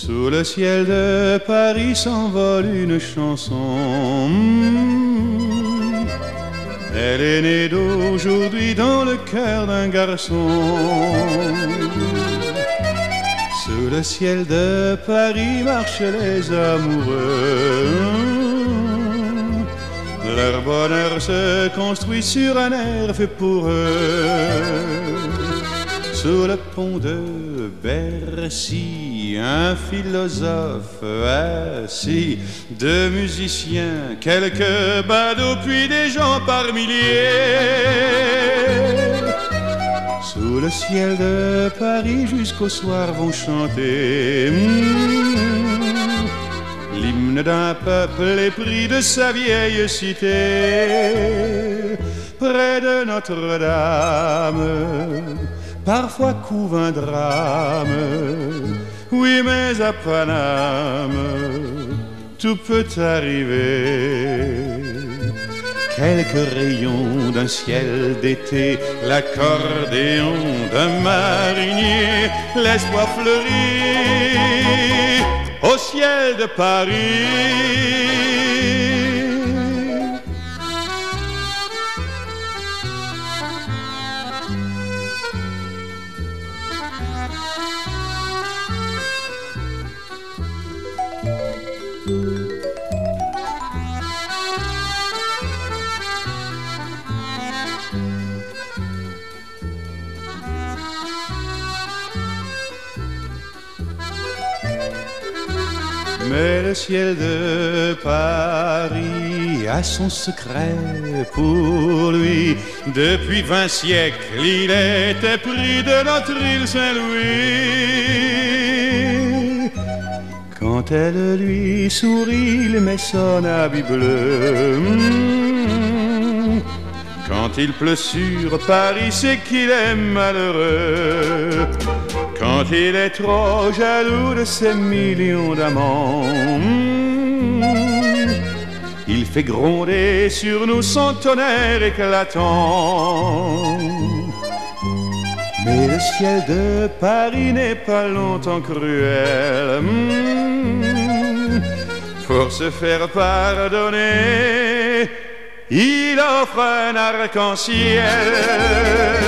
Sous le ciel de Paris s'envole une chanson. Elle est née d'aujourd'hui dans le cœur d'un garçon. Sous le ciel de Paris marchent les amoureux. Leur bonheur se construit sur un air fait pour eux. Sous le pont de Bercy, un philosophe assis, deux musiciens, quelques badauds, puis des gens par milliers. Sous le ciel de Paris jusqu'au soir vont chanter l'hymne d'un peuple épris de sa vieille cité. Près de Notre-Dame, parfois couve un drame. Oui, mais à Paname, tout peut arriver. Quelques rayons d'un ciel d'été, l'accordéon d'un marinier, l'espoir fleurit au ciel de Paris. Mais le ciel de Paris a son secret pour lui. Depuis 20 siècles, il était pris de notre île Saint-Louis. Quand elle lui sourit, il met son habit bleu. Quand il pleut sur Paris, c'est qu'il est malheureux. Quand il est trop jaloux de ses millions d'amants, il fait gronder sur nous son tonnerre éclatant. Mais le ciel de Paris n'est pas longtemps cruel. Pour se faire pardonner, il offre un arc-en-ciel.